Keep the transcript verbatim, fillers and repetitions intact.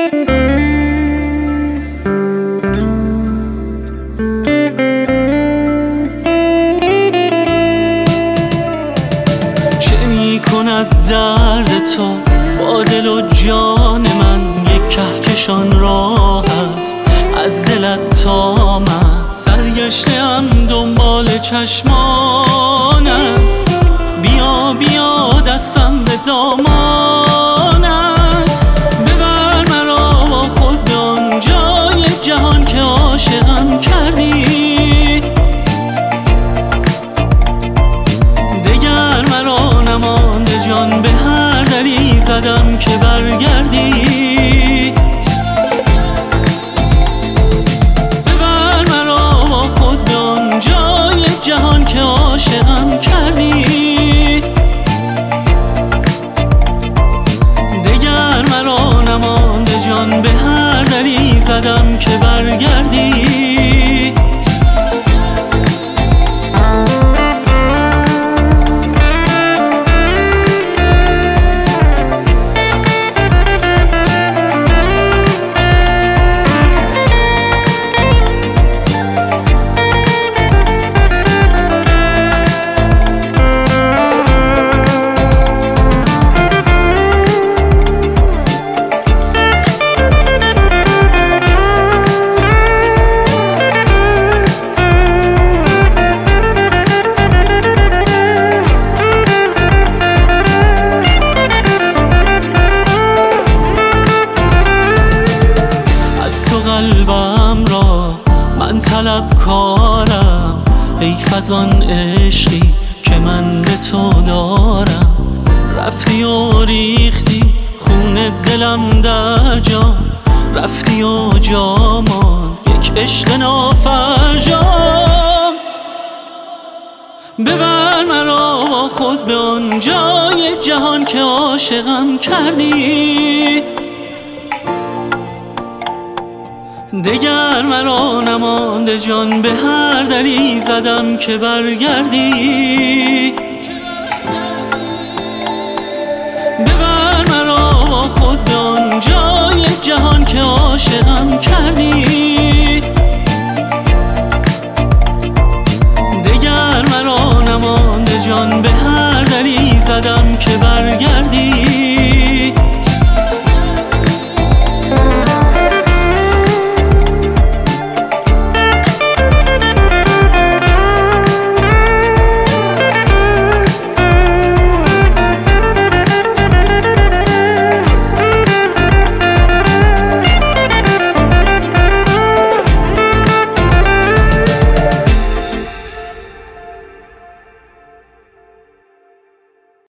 درد تو با دل و جان من یک کهکشان راه است از دلت تا من سرگشته‌ام دنبال چشمانت. بیا بیا دستم به دامانت، ببر مرا با خود به آن جای جهان که عاشقم کردی. دگر مرا نمانده جان، به هر دری زدم که برگردی. ببر مرا با خود به آن جای جهان که عاشقم کردی. دگر مرا نمانده جان، به هر دری زدم که برگردی. قلبم را من طلبکارم، حیف از آن عشقی که من به تو دارم. رفتی و ریختی خون دلم در جان، رفتی و جا ماند یک عشق نافرجام. ببر مرا با خود به آن جای جهان که عاشقم کردی. دگر مرا نمانده جان، به هر دری زدم که برگردی. ببر مرا با خود به آن جای جهان که عاشقم کردی.